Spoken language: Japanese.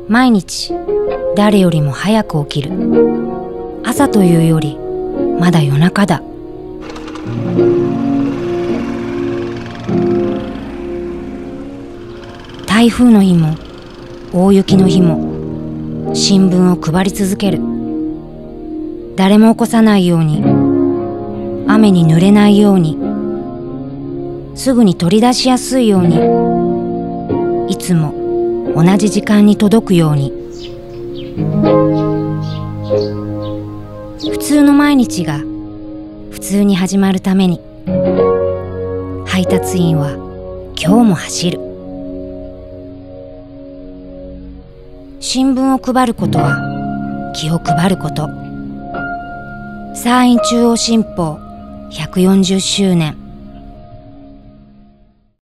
毎日誰よりも早く起きる。朝というよりまだ夜中だ。台風の日も大雪の日も新聞を配り続ける。誰も起こさないように、雨に濡れないように、すぐに取り出しやすいように、いつも同じ時間に届くように。普通の毎日が普通に始まるために、配達員は今日も走る。新聞を配ることは気を配ること。山陰中央新報140周年。